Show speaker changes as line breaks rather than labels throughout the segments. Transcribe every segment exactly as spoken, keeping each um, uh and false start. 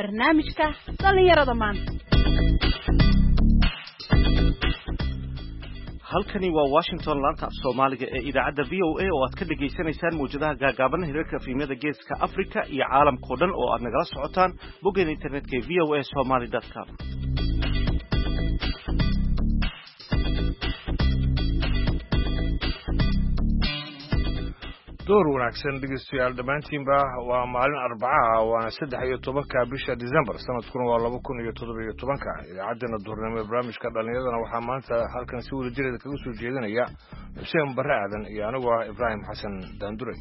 barnaamijka dhalinyarada maanta.
halkani waa Washington laanta Soomaaliga ee idaacadda V O A oo aad ka dhageysanaysaan muujadaha gaagaaban hirarka filimada geeska Afrika iyo caalamka oo dhan oo aad nagala socotaan bogga internetka v o a somali dot com.
door wanaagsan dhegeystayaal dhamaantiinba waa maalin arbaca waana saddex iyo tobanka bisha December sanadkuna waa laba kun iyo toddoba iyo tobanka idaacadana duurnimo ee barnaamijka dhalinyarada waxaa maanta halkan si wada jireed kaga soo jeedinaya Xuseen Barre Aadan iyo anigu ah Ibrahim Xasan Daandure.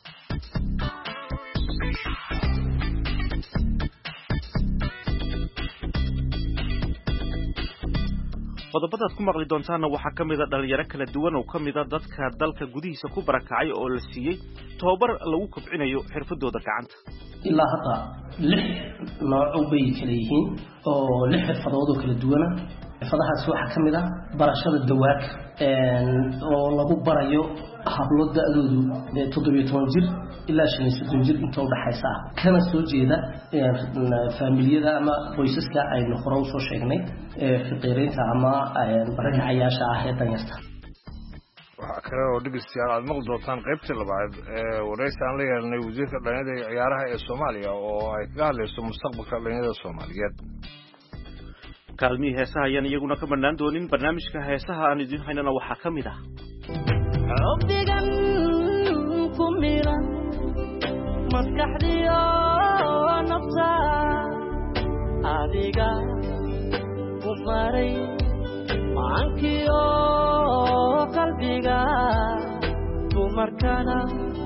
qodobada ku maqli doontaana waxaa kamid ah dhalinyaro kala duwan oo kamid ah dadka dalka gudihiisa ku barakacay oo la siiyay tababar lagu kobcinayo xirfadooda gacanta.
ilaa hadda lix nooc bay kala yihiin oo lix xirfadood oo kala duwan xirfadahaas waxaa kamid ah barashada dawaak oo lagu barayo hablo da'doodu toddoba iyo toban jir ilaa shan iyo soddon jir inta u dhaxaysa kana soo jeeda familiyada ama qoysaska aynu hore u soo sheegnay ee fiqiirinta ama barakacayaasha ah ee danyarta.
waxaa kale oo dhegeystayaal aad maqli doontaan qaybtii labaad ee waraysi aan la yeelnay wasiirka dhalinyarada iyo ciyaaraha ee Soomaaliya oo ay kaga hadlayso mustaqbalka dhalinyarada Soomaaliyeed.
kaalmihii heesaha ayaan iyaguna ka bannaan doonin barnaamijka heesaha aan idin haynana waxaa ka mid ah
Rabbigan kumiran maskaxdiyo nafta adiga kumaray maankiyo qalbiga kumarkana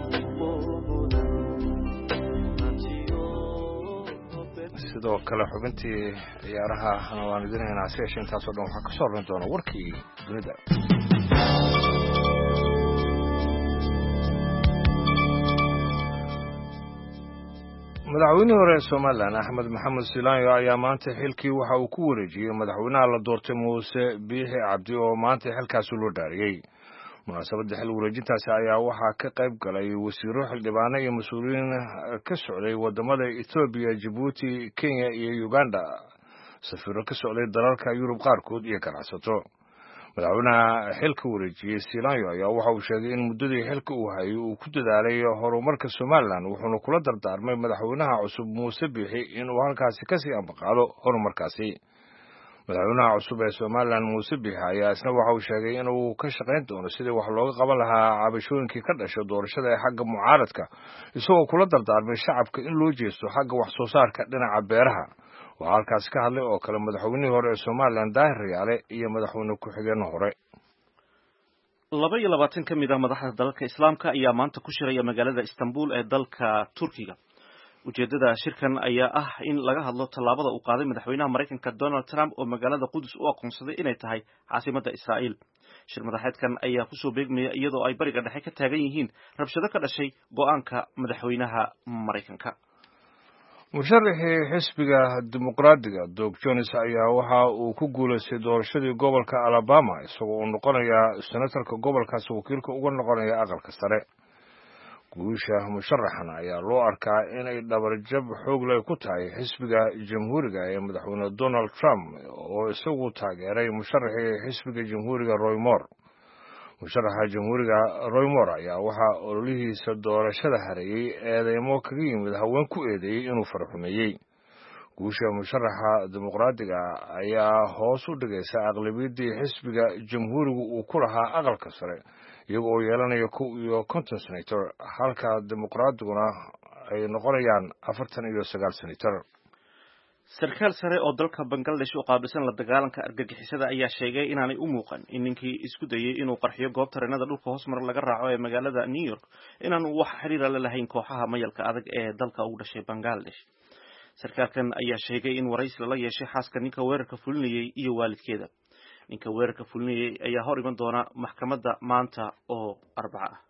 sidoo kale xubintii ciyaaraha waan idin haynaa si yeeshee intaasoo dhan waxaa ka soo horreyn doona warkii dunida. madaxweynihii hore ee Soomaaliland Axmed Maxamed Silaanyo ayaa maanta xilkii waxa uu ku wareejiyay madaxweynaha la doortay Muuse Biixi Cabdi oo maanta xilkaasi loo dhaariyay. munaasabadda xil wareejintaasi ayaa waxaa ka qayb galay wasiiro xildhibaano iyo mas'uuliyiin ka socday wadamada Ethiopia, Djibouti, Kenya iyo Uganda, safiiro ka socday dalalka Yurub qaarkood iyo ganacsato. madaxweynaha xilka wareejiyay Silaanyo ayaa waxa uu sheegay in muddadii xilka uu hayay uu ku dadaalay horumarka Soomaaliland wuxuuna kula dardaarmay madaxweynaha cusub Muuse Biixi inuu halkaasi ka sii ambaqaado horumarkaasi. madaxweynaha cusub ee Soomaaliland Muuse Biixi ayaa isna waxa uu sheegay inuu ka shaqayn doono sidii wax looga qaban lahaa cabashooyinkii ka dhashay doorashada ee xagga mucaaradka isagoo kula dardaarmay shacabka in loo jeesto xagga wax soo saarka dhinaca beeraha. waxaa halkaasi ka hadlay oo kale madaxweynihii hore ee Soomaaliland Daahir Riyaale iyo madaxweyne ku-xigeenka hore.
laba iyo labaatan ka mid ah madaxda dalalka Islaamka ayaa maanta ku shiraya magaalada Istanbul ee dalka Turkiga. ujeedada shirkan ayaa ah in laga hadlo tallaabada uu qaaday madaxweynaha Mareykanka Donald Trump oo magaalada Qudus u aqoonsaday inay tahay caasimadda Israa'iil. shir madaxeedkan ayaa ku soo beegmaya iyadoo ay bariga dhexe ka taagan yihiin rabshado ka dhashay go'aanka madaxweynaha Mareykanka.
musharaxii xisbiga dimuqraadiga Doug Jones ayaa waxa uu ku guuleystay doorashadii gobolka Alabama isagoo uu noqonaya senatarka gobolkaas wakiilka uga noqonaya aqalka sare. guusha musharaxan ayaa loo arkaa inay dhabarjab xoog leh ku tahay xisbiga jamhuuriga ee madaxweyne Donald Trump oo isagu taageeray musharaxii xisbiga jamhuuriga Roy Moore. musharaxa jamhuuriga Roy Moore ayaa waxa ololihiisa doorashada hareeyay eedeymo kaga yimid haween ku eedeeyay inuu farxumeeyay. guusha musharaxa dimuqraadiga ayaa hoos u dhigaysa aqlabiyadii xisbiga jamhuurigu uu ku lahaa aqalka sare iyagoo yeelanaya kow iyo konton senator halka dimuqraadiguna ay noqonayaan afartan iyo sagaal senator.
sarkaal sare oo dalka Bangladesh u qaabilsan la dagaalanka argagixisada ayaa sheegay inaanay u muuqan in ninkii isku dayay inuu qarxiyo goob tareenada dhulka hoos mar laga raaco ee magaalada New York inaanu wax xiriir la lahayn kooxaha mayalka adag ee dalka u dhashay Bangladesh. sarkaalkan ayaa sheegay in waraysi la yeeshay xaaska ninka weerarka fulinayay iyo waalidkeeda. ninka weerarka fulinayay ayaa hor iman doona maxkamadda maanta oo Arbaca ah.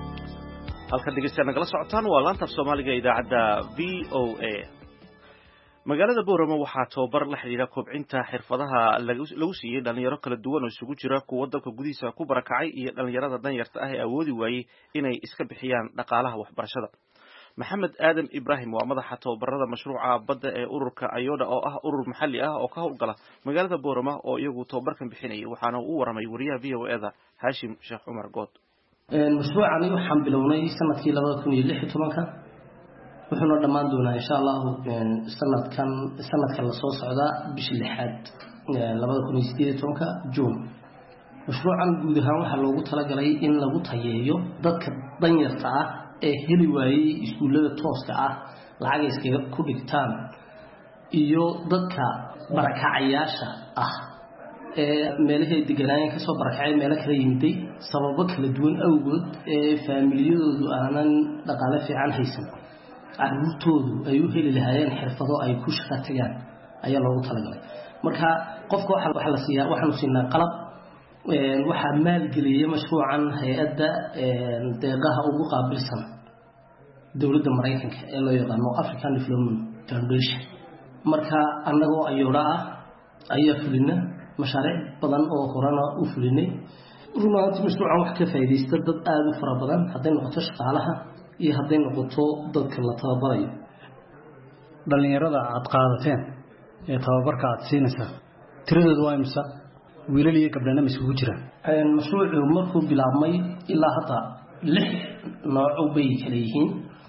halka dhegeystayaal nagala socotaan waa laanta Soomaaliga idaacadda V O A. magaalada Boorama waxaa tababar la xiriira kobcinta xirfadaha lagu siiyay dhalinyaro kala duwan oo isugu jira kuwa dalka gudihiisa ku barakacay iyo dhalinyarada danyarta ah ee awoodi waayay inay iska bixiyaan dhaqaalaha waxbarashada. Maxamed Aadan Ibrahim waa madaxa tababarada mashruuca badda ee ururka Ayoda oo ah urur maxalli ah oo ka howlgala magaalada Boorama oo iyagu tababarkan bixinayay, waxaana uu waramay wariyaha V O A da Hashim Sheekh Umar Good.
mashruucani waxaan bilownay sanadkii laba kun iyo lix iyo toban wuxuuna dhammaan doonaa insha Allah sanadkan sanadkan la soo socda bishii lixaad laba kun iyo siddeed iyo toban June. mashruucan guud ahaan waxaa loogu talagalay in lagu tayeeyo dadka danyarta ah ee heli waayay iskuulada tooska ah lacag iskaga ku dhigtaan iyo dadka barakacayaasha ah ee meelahay deegaanka ka soo barakacay meelo kala yimiday sababo kala duwan awgood ee faamiliyadoodu aanan dhaqaale fiican haysan carruurtoodu ay u heli lahaayeen xirfado ay ku shaqo tagaan ayaa loogu talagalay. marka qofka waxa la siiyaa waxaanu siinaa qalab waxaa maalgeliyay mashruucan hay'adda deeqaha ugu qaabilsan dowladda Mareykanka ee loo yaqaano African Development Foundation. marka annagoo Ayoda ah ayaa fulina mashaariic badan oo horena u fulinay. runtii mashruucan wax ka faa'iideysta dad aad u fara badan hadday noqoto shaqaalaha iyo hadday noqoto dadka la tababarayo.
dhalinyarada aad qaadateen ee tababarka aad siinaysa tiradoodu waa imisa wiilal iyo gabdhana isugu jira?
mashruucu markuu bilaabmay ilaa hadda lix nooc bay kala yihiin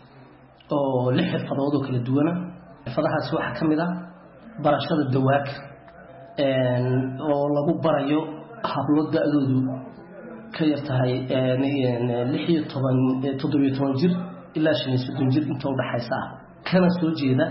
oo lix xirfadood oo kala duwan. xirfadahaas waxaa ka mid ah barashada dawaaka oo lagu barayo hablo da'doodu ka yar tahay lix iyo toban toddoba iyo toban jir ilaa shan iyo soddon jir inta u dhaxaysa ah, kana soo jeeda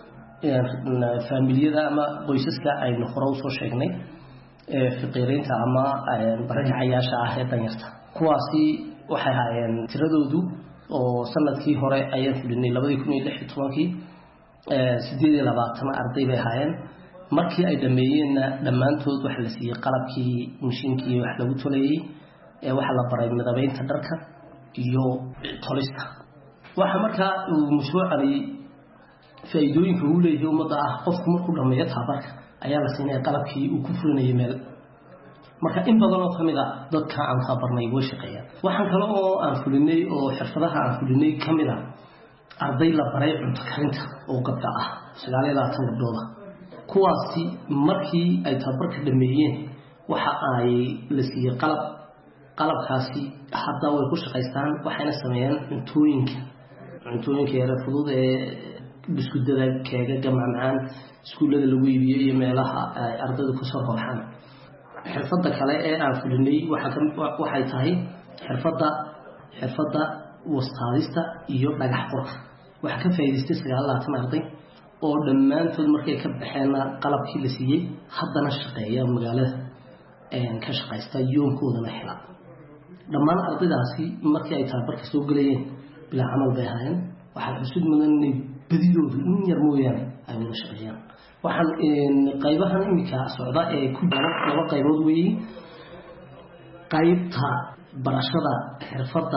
faamiliyada ama qoysaska aynu hore u soo sheegnay ee fiqiiriinta ama barakacayaasha ah ee danyarta. kuwaasi waxay ahaayeen tiradoodu oo sanadkii hore ayaan fulinay laba kun iyo lix iyo toban siddeed iyo labaatan arday bay ahaayeen. markii ay dhameeyeenna dhammaantood waxa la siiyay qalabkii mashiinkii wax lagu tolayay ee waxa la baray midabeynta dharka iyo tolista. waxa markaa uu mashruucani faa'iidooyinka uu leeyahay ummadda ah qofku markuu dhameeyo tababarka ayaa la siinaya qalabkii uu ku fulinayay meel. marka in badan oo kamid ah dadka aan tababarnay way shaqeeyaan. waxaan kale oo aan fulinay oo xirfadaha aan fulinay kamid ah arday la baray cunto karinta oo gabdha ah sagaal iyo labaatan gabdhood. kuwaasi markii ay tababarka dhameeyeen waxa ay la siiyay qalab qalabkaasi hadda way ku shaqeystaan waxayna sameeyaan cuntooyinka cuntooyinka yar fudud ee biskudada keega gamacaan iskuulada lagu iibiyo iyo meelaha ay ardaydu ku soo baxaan. xirfadda kale ee aan fulinay waxa waxay tahay xirfadda xirfadda wastaadista iyo dhagax qorka. waxa ka faa'iideystay sagaal iyo labaatan arday oo dhammaantood markay ka baxeen qalabkii la siiyay haddana shaqeeya magaalada een ka shaqeysta yoonkoodana hela. dhammaan ardaydaasi markii ay tababarka soo galayeen bilaa camal bay ahaayeen. waxaa xusud mudan inay badidoodu in yar mooyaane ay wada shaqeeyaan. waxaan qaybahan imika socda ee ku jira laba qaybood weeye. qaybta barashada xirfadda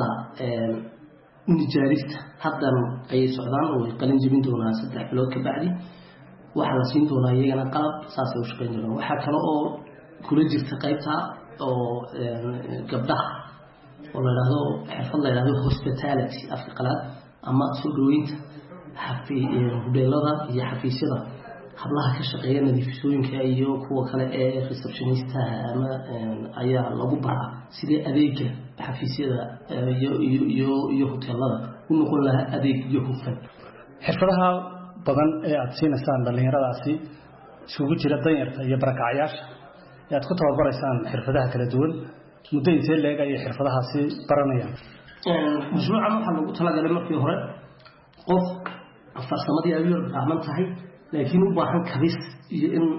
nijaarista haddan ayay socdaan oo ay qalin jebin doonaan saddex bilood ka bacdi. waxaa la siin doonaa iyagana qalab saasay u shaqeyn doonaan. waxaa kale oo kula jirta qaybta oo gabdhaha oo la yidhaahdo xirfad la yidhaahdo hospitality afka qalaad ama soo dhaweynta hudeelada iyo xafiisyada hablaha ka shaqeeya nadiifisooyinka iyo kuwa kale ee receptionista ama ayaa lagu baraa sidii adeega xafiisyada iyo iyo iyo hoteelada u noqon lahaa adeeg iyo hufan.
xirfadaha badan ee aad siinaysaan dhalinyaradaasi isugu jira danyarta iyo barakacayaasha ee aad ku tababaraysaan xirfadaha kala duwan muddo intee leeg ayay xirfadahaasi baranayaan?
mashruucan waxaa lagu talagalay markii hore qof farsamadii ay u baahan tahay laakiin u baahan kabis iyo in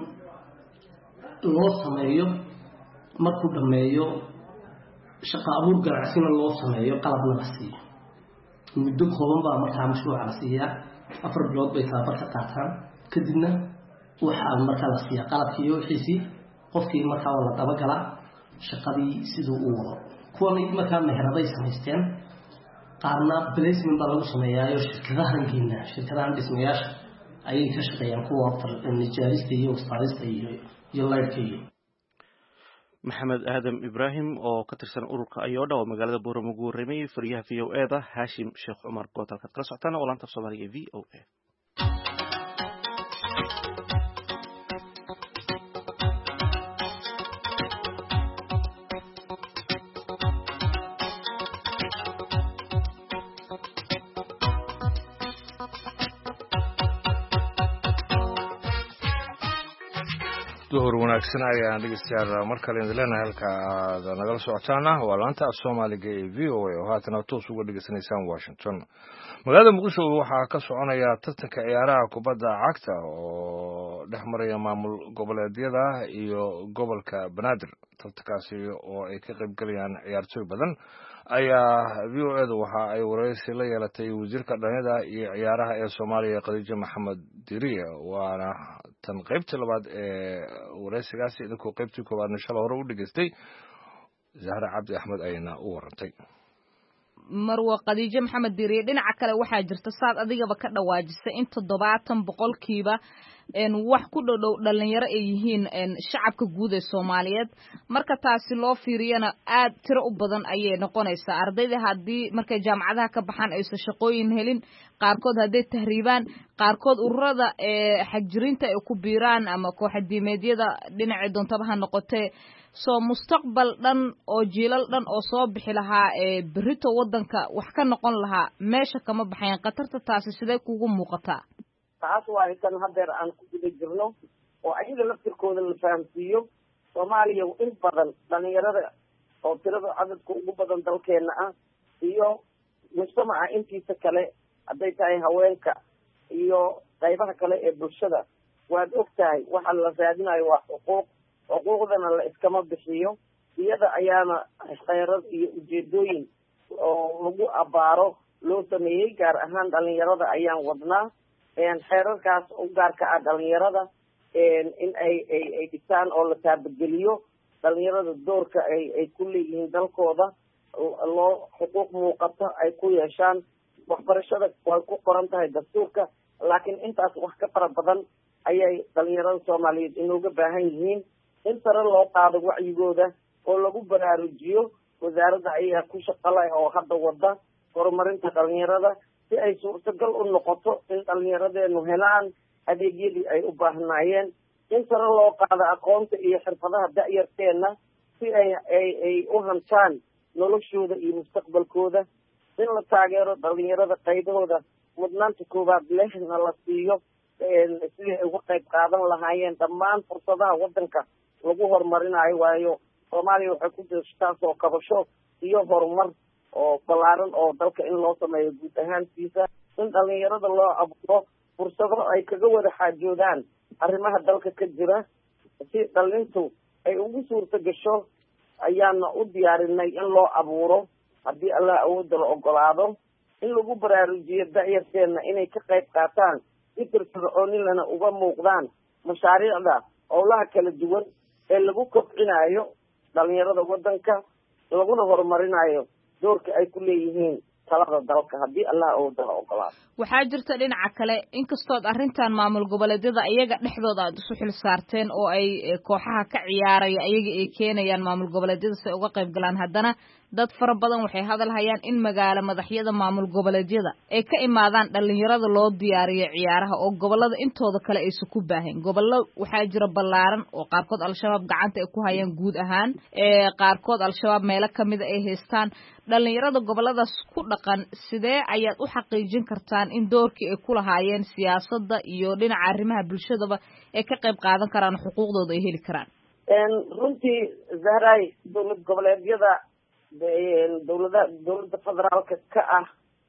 loo sameeyo markuu dhameeyo shaqo abuur ganacsina loo sameeyo qalabna la siiyo. muddo kooban baa markaa mashruuca la siiyaa. afar bilood bay tababarka qaataan kadibna waxaa markaa la siiyaa qalabkii iyo wixiisii qofkii markaa waa la dabagalaa shaqadii siduu u wado. kuwan markaa meheraday samaysteen qaarna placement baa lagu sameeyaayo shirkadahan geena shirkadahan dhismayaasha ayay ka shaqeeyaan kuwa nijaarista iyo ustaarista iyo iyo laydhka iyo
maxamed aadam ibraahim oo ka tirsan ururka ayodha oo magaalada booramo ugu warramayay fariyaha v o eda haashim sheekh cumar good halkaad kala socotaan oo laanta af soomaaliga ee v o a
duhur wanaagsan ayaan dhegeystayaal mar kale idin leenahay halka aad nagala socotaana waa laanta af soomaaliga ee v o a oo haatana toos uga dhegeysanaysaan washington magaalada muqdisho waxaa ka soconaya tartanka ciyaaraha kubadda cagta oo dhex maraya maamul goboleedyada iyo gobolka banaadir tartankaasi oo ay ka qayb galayaan ciyaartooy badan ayaa v o edu waxa ay wareysi la yeelatay wasiirka dhalinyarada iyo ciyaaraha ee soomaaliya khadiijo maxamed diriye waana tan qaybtii labaad ee wareysigaasi idinkoo qaybtii koowaadna shala hore u dhegeystay zahra cabdi axmed ayayna u warantay
marwa khadiijo maxamed diriye dhinaca kale waxaa jirta saad adigaba ka dhawaajisay in toddobaatan boqolkiiba wax ku dhodhow dhalinyaro ay yihiin shacabka guud ee Soomaaliyeed marka taasi loo fiiriyana aad tiro u badan ayay noqonaysaa ardayda haddii markay jaamacadaha ka baxaan aysan shaqooyin helin qaarkood hadday tahriibaan qaarkood ururada ee xagjiriinta ay ku biiraan ama kooxadiimeedyada dhinaca doontaba ha noqotee soo mustaqbal dhan oo jiilal dhan oo soo bixi lahaa ee berito wadanka wax ka noqon lahaa meesha kama baxayn qatarta taasi sidee kugu muuqataa
taas waa tan hadeer aan ku guda jirno oo ayaga laftirkooda la fahamsiiyo Soomaaliya in badan dhalinyarada oo tirada cadadka ugu badan dalkeena ah iyo mujtamaca intiisa kale hadday tahay haweenka iyo qaybaha kale ee bulshada waad ogtahay waxa la raadinayo waa xuquuq xuquuqdana la iskama bixiyo iyada ayaana khayraad iyo ujeedooyin oo lagu abaaro loo sameeyey gaar ahaan dhalinyarada ayaan wadnaa xeerarkaas u gaarka ah dhalinyarada in ay ay ay dhisaan oo la taabageliyo dhalinyarada doorka ay ay ku leeyihiin dalkooda loo xuquuq muuqata ay ku yeeshaan waxbarashada way ku qoran tahay dastuurka laakiin intaas wax ka fara badan ayay dhalinyarada Soomaaliyeed inooga baahan yihiin in sare loo qaado wacyigooda oo lagu baraarujiyo wasaaradda ayaa ku shaqalay oo hadda wada horumarinta dhalinyarada si ay suurtagal u noqoto in dhalinyaradeenu helaan adeegyadii ay u baahnaayeen in sare loo qaado aqoonta iyo xirfadaha da'yarteena si ay ay ay u hantaan noloshooda iyo mustaqbalkooda in la taageero dhalinyarada qaybahooda mudnaanta koowaad lehna la siiyo sidii ay uga qayb qaadan lahaayeen dhammaan fursadaha wadanka lagu horumarinayo waayo Soomaaliya waxay ku jirtaa soo kabasho iyo horumar oo balaaran oo dalka in loo sameeyo guud ahaantiisa in dhalinyarada loo abuuro fursado ay kaga wada xaajoodaan arrimaha dalka ka jira si dhalintu ay ugu suurta gasho ayaana u diyaarinay in loo abuuro haddii Allah awoodda la ogolaado in lagu baraarujiyo da'yarteena inay ka qayb qaataan si firfircooni lana uga muuqdaan mashaariicda howlaha kala duwan ee lagu kobcinayo dhalinyarada wadanka laguna horumarinayo doorka ay ku leeyihiin talada dalka haddii Allah uu dalo ogolaado
waxaa jirta dhinaca kale inkastood arrintan maamul goboleedyada ayaga dhexdooda aad isu xil saarteen oo ay kooxaha ka ciyaaraya ayaga ay keenayaan maamul goboleedyada si ay uga qayb galaan haddana dad fara badan waxay hadal hayaan in magaalo madaxyada maamul goboleedyada ay ka imaadaan dhalinyarada loo diyaariyo ciyaaraha oo gobolada intooda kale aysan ku baahin gobollo waxaa jira ballaaran oo qaarkood al-shabaab gacanta ay ku hayaan guud ahaan ee qaarkood al-shabaab meelo kamida ay haystaan dhalinyarada goboladaas ku dhaqan sidee ayaad u xaqiijin kartaan in doorkii ay ku lahaayeen siyaasadda iyo dhinaca arrimaha bulshadaba ay ka qayb qaadan karaan xuquuqdooda ay heli karaan
runtii Zahray dowlad goboleedyada dowladda dowladda federaalka ka ah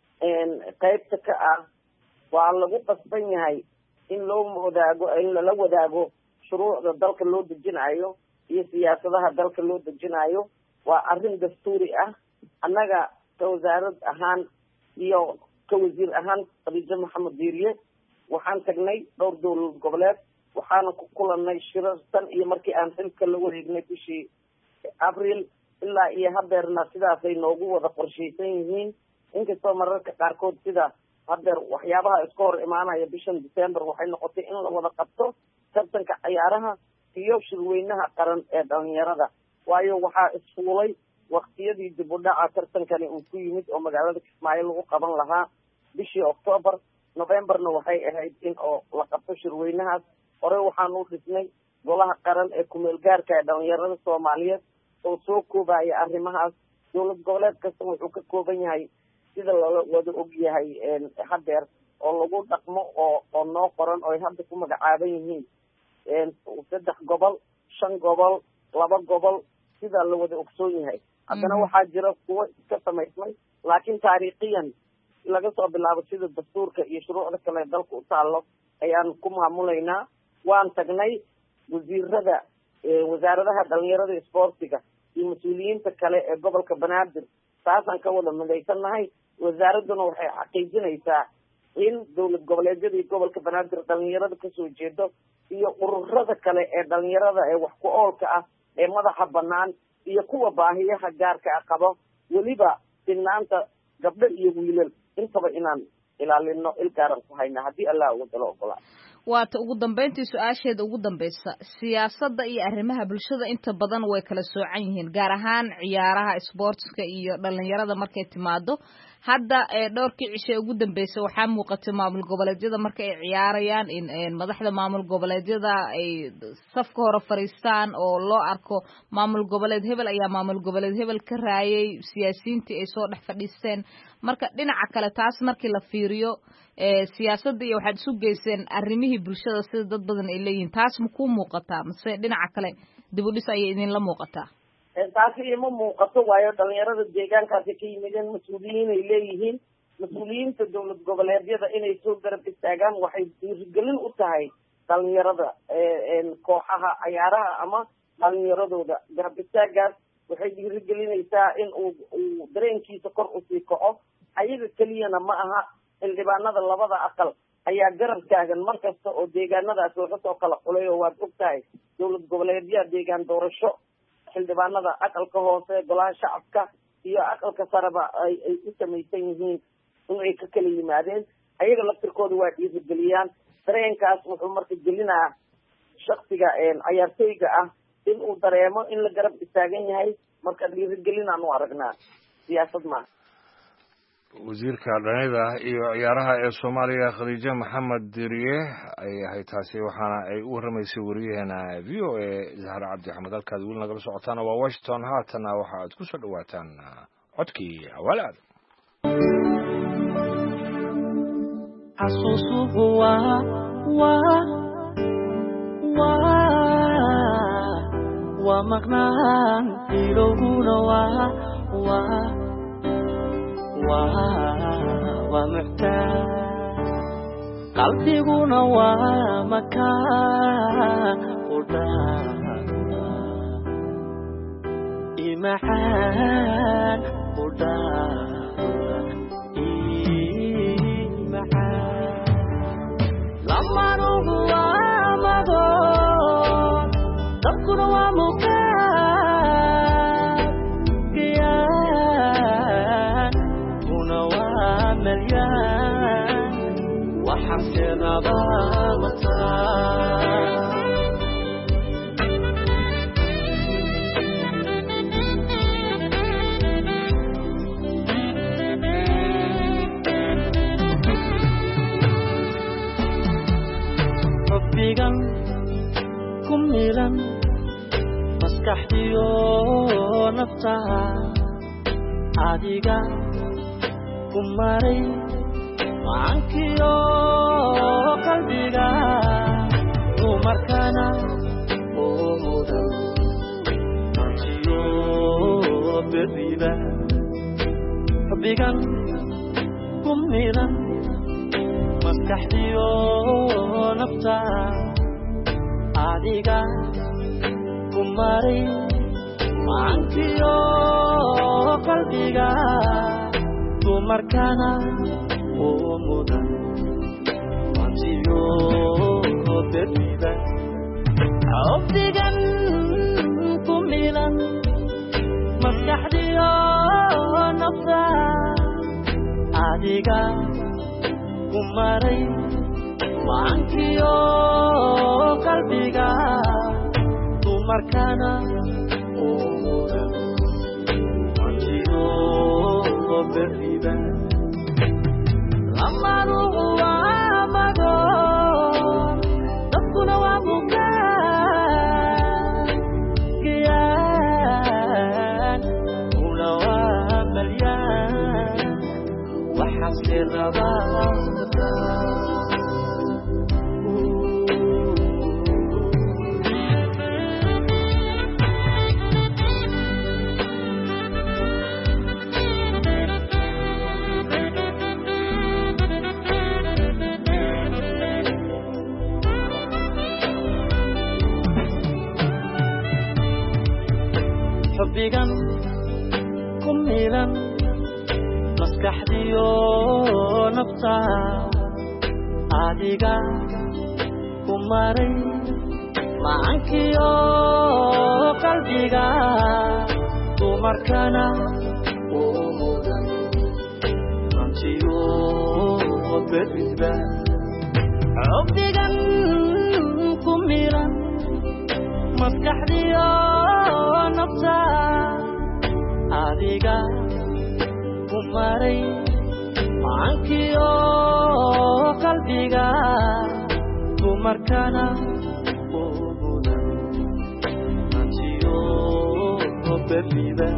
qaybta ka ah waa lagu qasban yahay in loo wadaago in lala wadaago shuruucda dalka loo dejinayo iyo siyaasadaha dalka loo dejinayo waa arrin dastuuri ah annaga ka wasaarad ahaan iyo ka wasiir ahaan Khadiijo Maxamed Diriye waxaan tagnay dhowr dowlad goboleed waxaana ku kulanay shirar tan iyo markii aan xilka la wareegnay bishii Abriil ilaa iyo hadeerna sidaasay noogu wada qorshaysan yihiin inkastoo mararka qaarkood sida haddeer waxyaabaha iska hor imaanaya bishan december waxay noqotay in la wada qabto tartanka ciyaaraha iyo shirweynaha qaran ee dhalinyarada waayo waxaa isfuulay waqtiyadii dib u dhaca tartankani uu ku yimid oo magaalada Kismaayo lagu qaban lahaa bishii October Novemberna waxay ahayd in oo la qabto shirweynahaas hore waxaan u dhisnay golaha qaran ee kumeel gaarka ee dhalinyarada Soomaaliyeed oo soo koobaya arrimahaas dowlad goboleed kasta wuxuu ka kooban yahay sida loo wada og yahay haddeer oo lagu dhaqmo oo oo noo qoran oo ay hadda ku magacaaban yihiin saddex gobol shan gobol laba gobol sida la wada ogsoon yahay haddana waxaa jira kuwo iska samaysmay laakiin taariikhiyan laga soo bilaabo sida dastuurka iyo shuruucda kale dalka u taallo ayaan ku maamulaynaa waan tagnay wasiirada wasaaradaha dhalinyarada isboortiga iyo mas-uuliyiinta kale ee gobolka banaadir taasaan ka wada midaysannahay wasaaraduna waxay xaqiijinaysaa in dowlad goboleedyadii gobolka banaadir dhalinyarada kasoo jeedo iyo ururada kale ee dhalinyarada ee wax ku oolka ah ee madaxa banaan iyo kuwa baahiyaha gaarka ah qabo weliba sinnaanta gabdho iyo wiilal intaba inaan ilaalino il gaaran ku hayna haddii allah ugu dalo ogolaa
waata ugu dambeyntii su-aasheeda ugu dambaysa siyaasadda iyo arrimaha bulshada inta badan way kala soocan yihiin gaar ahaan ciyaaraha isboortiska iyo dhalinyarada markay timaado hadda dhowrkii cishe ugu dambeysay waxaa muuqatay maamul goboleedyada marka ay ciyaarayaan in madaxda maamul goboleedyada ay safka hore fariistaan oo loo arko maamul goboleed hebel ayaa maamul goboleed hebel ka raayay siyaasiyiintii ay soo dhex fadhiisteen marka dhinaca kale taas markii la fiiriyo siyaasadda iyo waxaad isu geyseen arrimihii bulshada sida dad badan ay leeyihiin taas ma kuu muuqataa mase dhinaca kale dib u dhis ayay idinla muuqataa
taasi ima muuqato waayo dhalinyarada deegaankaasi ka yimideen mas-uuliyiin ay leeyihiin mas-uuliyiinta dowlad goboleedyada inay soo garab istaagaan waxay dhiirigelin u tahay dhalinyarada kooxaha ciyaaraha ama dhalinyaradooda garab istaagaas waxay dhiirigelinaysaa in uu uu dareenkiisa kor usii kaco ayaga keliyana ma aha xildhibaanada labada aqal ayaa garab taagan mar kasta oo deegaanadaas laga soo kala xulay oo waad og tahay dowlad goboleedyaha deegaan doorasho xildhibaanada aqalka hoose golaha shacabka iyo aqalka sareba ay ay u samaysan yihiin in ay ka kala yimaadeen ayaga laftirkooda waa dhiirigeliyaan dareenkaas wuxuu marka gelinaa shaksiga ciyaartooyga ah in uu dareemo in la garab istaagan yahay marka dhiirigelinaan u aragnaa siyaasad maaha
wasiirka dhalinyarada iyo ciyaaraha ee Soomaaliya Khadiija Maxamed Diriye ay ahay taasi waxaana ay u waramaysay wariyaheena V O A Zahra Cabdi Axmed halkaad weli nagala socotaan waa Washington haatana waxa aad ku soo dhawaataan codkii awalaad
xasuusuhu waa waa waa waa maqnaan ilowguna waa waa ومحتاج قلبنا ومكان قدام إيمان قدام إيمان لما نروح ومضى تذكر ومكان قيام مليان وحسنا ضامتا ربيقا كميلا مسكحتي نفتها عاديقا kumaray maankiyo qalbiga umarkana oo mudan antiyo berbiba xubbigan kumiran maskaxdiyo nafta adiga kumaray maankiyo qalbiga markana oo mudan antiyo berbiba xubbigan kumilan maskaxdiyo nafta adiga kumaray maankiyo qalbiga dumarkana ooda maankiyo berriba lamaru waa mago dadkuna waa bukaan giyaan una waa malyaan waxaase rabaa xubbigan ku milan maskaxdiyo nafta adiga ku maray maankiyo qalbiga dumarkana oo mudan maankiyo berriba xubbigan ku milan maskaxdiyo nafta adiga kumaray maankiyo qalbiga dumarkana oo mudan maankiyo berriba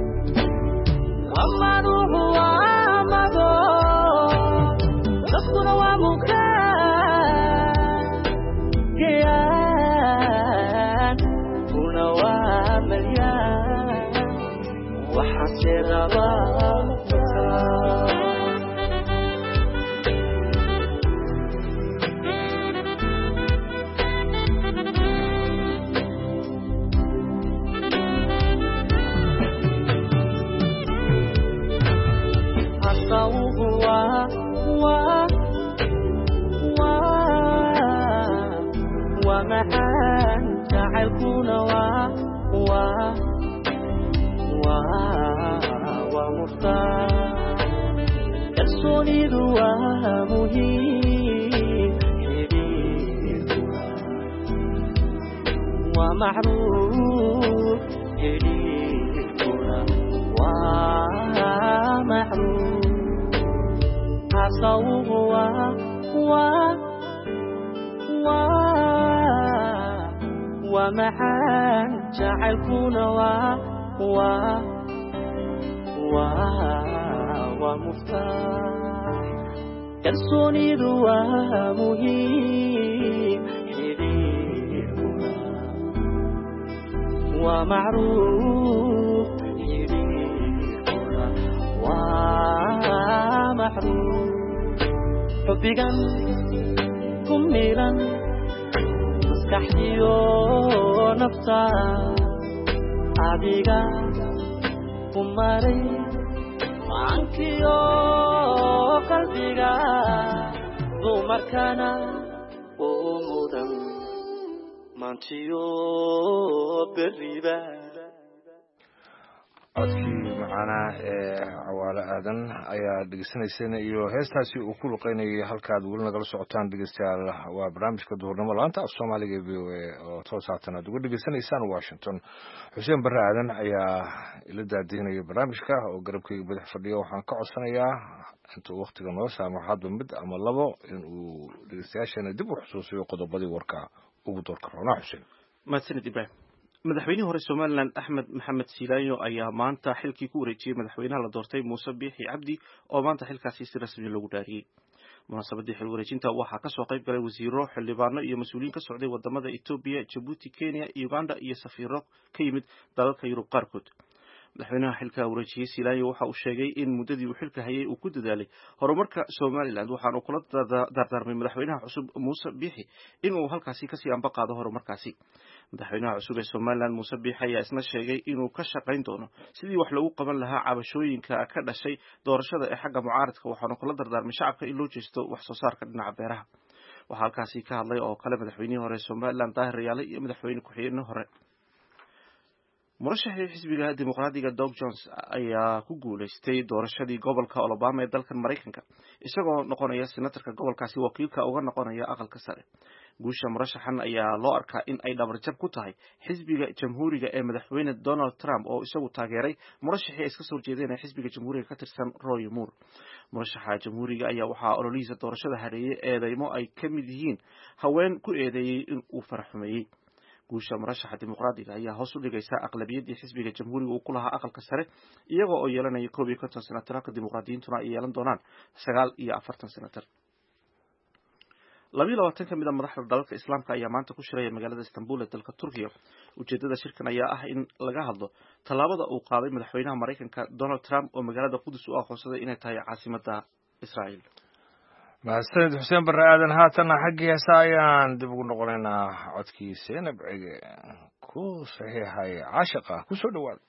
lamaruhu waa mago dadkuna waa bukaan giyaan una waa malyaan waxaase rabaa hasawgu waa waa waa waa macaan jacaylkuna waa waa waa waa muftax kalsoonidu waa muhiim xidhiidhkuna waa macruuf xidhiidhkuna waa macruuf hasawgu waa waa waa waa macaan jacaylkuna waa waa waa waa muftax kalsoonidu waa muhiim xidhiidhkuna waa macruuf xidhiidhkuna waa macruuf xubbigan ku milan maskaxdiyo nafta adiga ku maray maankiyo qalbiga dumarkana oo mudan maankiyo berriba
codkii macaanaa ee cawaale aadan ayaa dhegeysanayseen iyo heestaasi uu ku luqeynayay halkaad weli nagala socotaan dhegeystayaal waa barnaamijka duhurnimo laanta af soomaaliga e v o a oo toos haatan aad uga dhegeysanaysaan washington xuseen barre aadan ayaa ila daadihinaya barnaamijka oo garabkayga badax fadhiya waxaan ka codsanayaa intuu waktiga noo saamo hadba mid ama labo in uu dhegeystayaasheena dib u xusuusiyo qodobadii warka ugu doorka roonaa xuseen
mahadsanid ibraahim madaxweynihii hore somalilan axmed maxamed siilaayo ayaa maanta xilkii ku wareejiyey madaxweynaha la doortay muuse biixi cabdi oo maanta xilkaasi si rasmi loogu dhaariyey munaasabadii xil wareejinta waxaa kasoo qayb galay wasiiro xildhibaano iyo mas-uuliyiin ka socday wadamada etoobiya jabuuti kenya uganda iyo safiiro ka yimid dalalka yurub qaarkood madaxweynaha xilka wareejiyey siilaayo waxa uu sheegay in muddadii uu xilka hayay uu ku dadaalay horumarka somalilan waxaana uu kula dardaarmay madaxweynaha cusub muuse biixi inuu halkaasi kasii amba qaado horumarkaasi madaxweynaha cusub ee somalilan muuse biixi ayaa isna sheegay inuu ka shaqayn doono sidii wax loogu qaban lahaa cabashooyinka ka dhashay doorashada ee xagga mucaaradka waxaana kula dardaarmay shacabka in loo jeesto wax soo saarka dhinaca beeraha waxaa halkaasi ka hadlay oo kale madaxweynihii hore somalilan daahir rayaale iyo madaxweyne ku-xigeenihii hore murashaxii xisbiga dimuqraadiga Doug Jones ayaa ku guuleystay doorashadii gobolka Alabama ee dalkan Mareykanka isagoo noqonaya senatarka gobolkaasi wakiilka uga noqonaya aqalka sare. guusha murashaxan ayaa loo arkaa in ay dhabarjab ku tahay xisbiga jamhuuriga ee madaxweyne Donald Trump oo isagu taageeray murashaxii iska soo jeedeen ee xisbiga jamhuuriga ka tirsan Roy Moore. murashaxa jamhuuriga ayaa waxaa ololihiisa doorashada hareeyay eedeymo ay ka mid yihiin haween ku eedeeyay in uu faraxumeeyay. guusha murashaxa dimuqraadiga ayaa hoos u dhigaysa aqlabiyadii xisbiga jamhuuriga uu ku lahaa aqalka sare iyagoo oo yeelanaya koob iyo konton senatar halka dimuqraadiyiintuna ay yeelan doonaan sagaal iyo afartan senatar. labiyo labaatan ka mid a madaxda dalalka islaamka ayaa maanta ku shiraya magaalada Istanbul ee dalka Turkiga. ujeedada shirkan ayaa ah in laga hadlo tallaabada uu qaaday madaxweynaha Mareykanka Donald Trump oo magaalada Qudus u aqoonsaday inay tahay caasimadda Israa'iil.
mahadsanid xuseen barre aadan. haatana xaggii heesa ayaan dib ugu noqonaynaa codkii Seenab Cige ku saxiixay caashiqa ku soo dhawaada.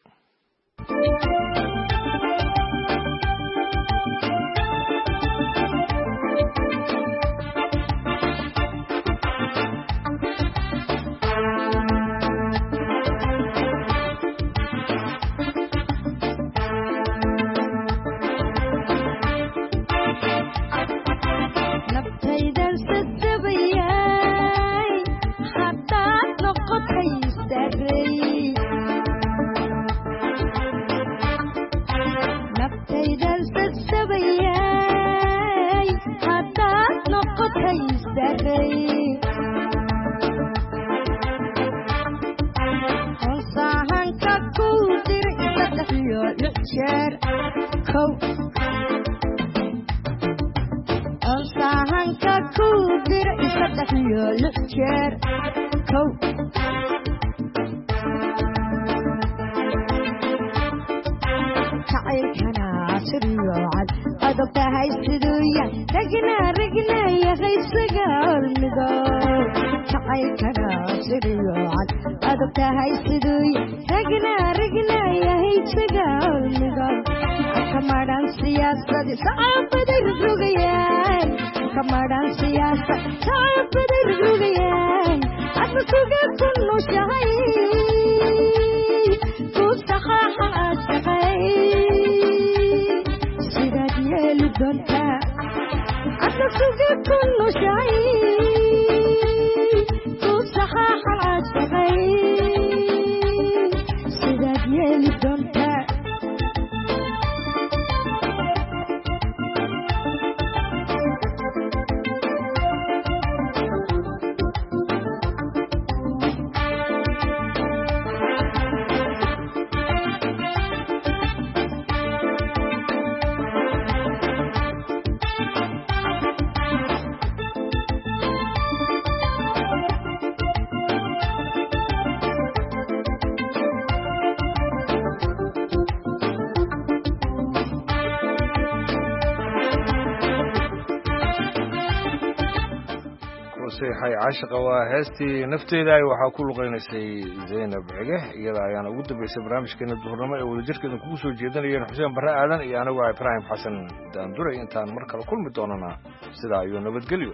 hay caashiqa waa heestii nafteeda ay waxaa ku luqeynaysay Zaynab Cige. iyada ayaana ugu dambeysay barnaamijkeena duhurnimo ee wadajirkeeda kugu soo jeedinayeen xuseen barre aadan iyo anigu Ibrahim Xasan Daanduray. intaan mar kale kulmi doonana sidaa iyo nabadgelyo.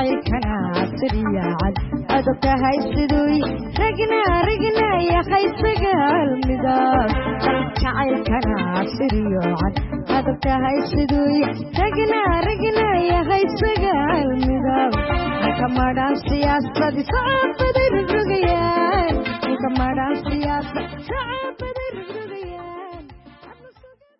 jacaylkana siriyacad adabka haysiduy ragna ragna ya khaysagal midab jacaylkana siriyacad adabka haysiduy ragna ragna ya khaysagal midab kamadan siyasad saafad rugayaan kamadan siyasad